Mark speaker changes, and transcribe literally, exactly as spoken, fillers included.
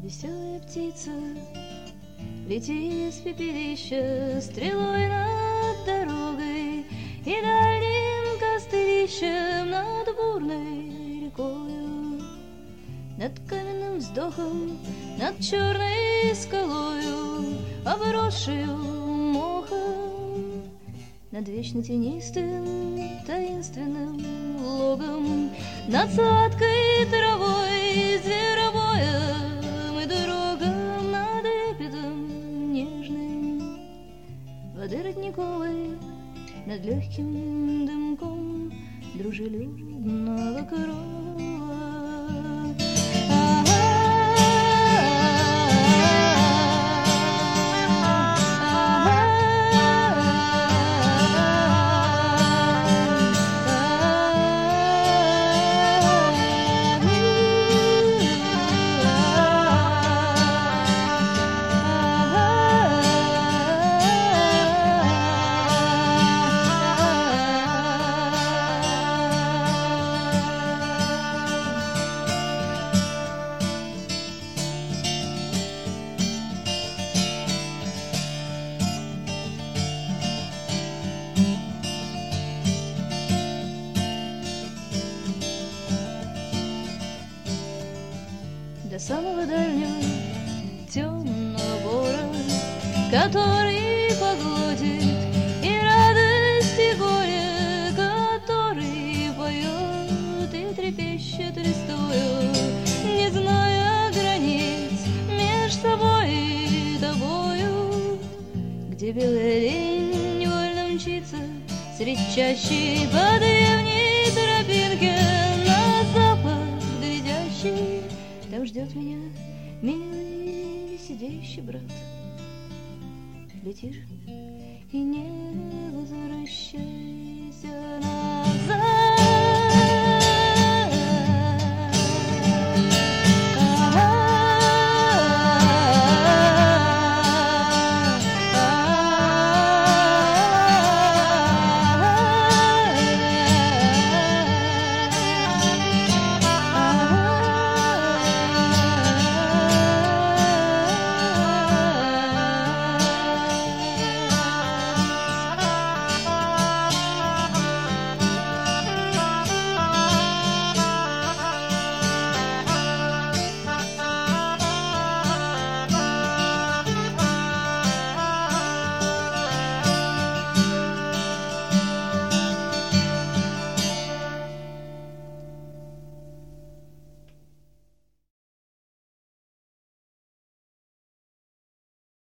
Speaker 1: Веселая птица, лети с пепелища стрелой над дорогой и дальним костырищем над бурной рекою, над каменным вздохом, над черной скалою, обросшую мохом, над вечно тенистым таинственным логом, над сладкой травой, зверобоем и дорогам, над лепетом нежным воды родниковой, над легким дымком дружелюбного крова. До самого дальнего темного бора, который поглотит и радость, и горе, который поет и трепещет листвою, не зная границ меж собой и тобою, где белый лень невольно мчится средь чащи по древней тропинке на запад глядящий. Там ждет меня милый сидящий брат. Летишь и не возвращайся.